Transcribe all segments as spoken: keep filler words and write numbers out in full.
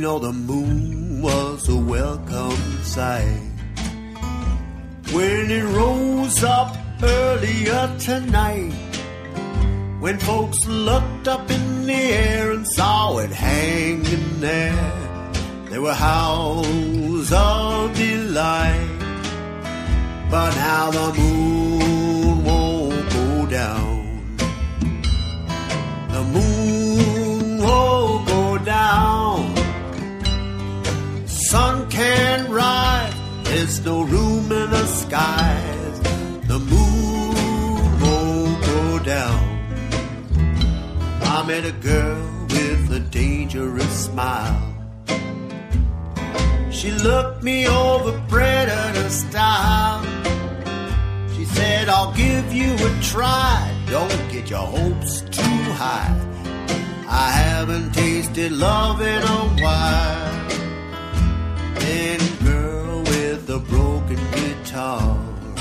know the moon was a welcome sight when it rose up earlier tonight. When folks looked up in the air and saw it hanging there, there were howls of delight. But now the moon won't go down. The moon won't go down. Sun can't rise, there's no room in the skies. The moon won't go down. I met a girl with a dangerous smile. She looked me over predator style. She said, I'll give you a try, don't get your hopes too high. I haven't tasted love in a while. Then girl with a broken guitar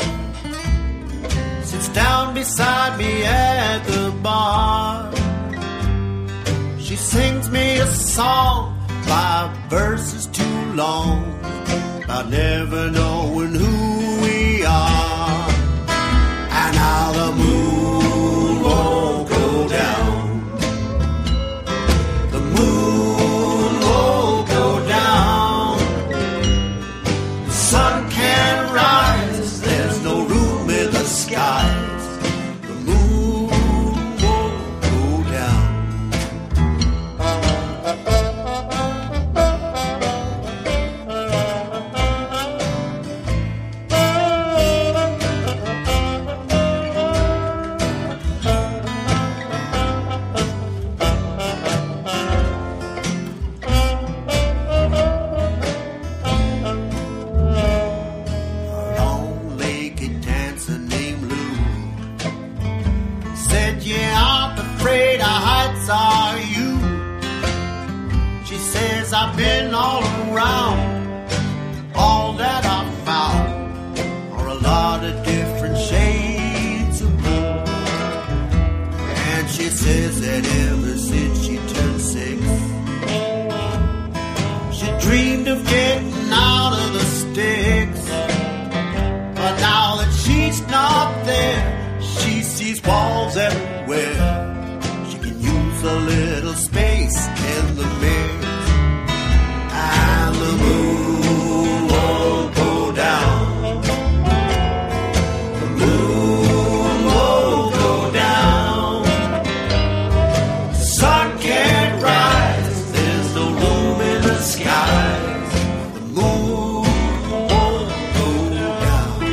sits down beside me at the bar. She sings me a song, five verses too long, about never knowing who we are. And now the moon won't go down. The moon won't go down. The sun can't rise, there's no room in the skies. The moon won't go down. I've been all around. All that I've found are a lot of different shades of blue. And she says that ever since she turned six, she dreamed of getting out of the sticks. But now that she's not there, she sees walls everywhere. She can use a little space in the mirror. And the moon won't go down. The moon won't go down. The sun can't rise, there's no room in the skies. The moon won't go down.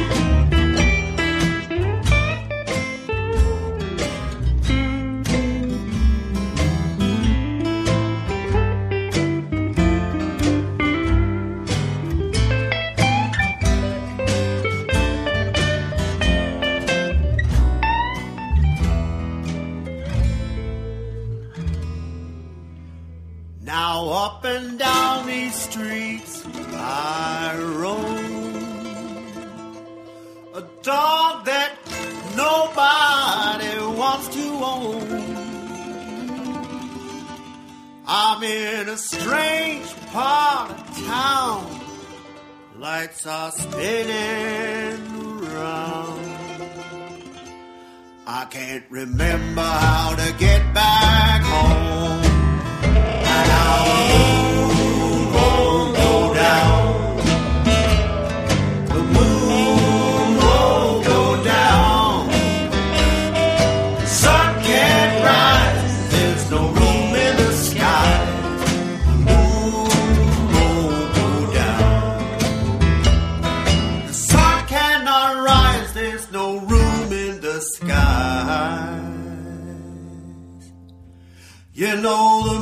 Now up and down these streets I roam, a dog that nobody wants to own. I'm in a strange part of town, lights are spinning around. I can't remember how to get back home. And now the moon won't go down. The moon won't go down. The sun can't rise, there's no room in the sky. The moon won't go down. The sun cannot rise, there's no room in the sky. You know the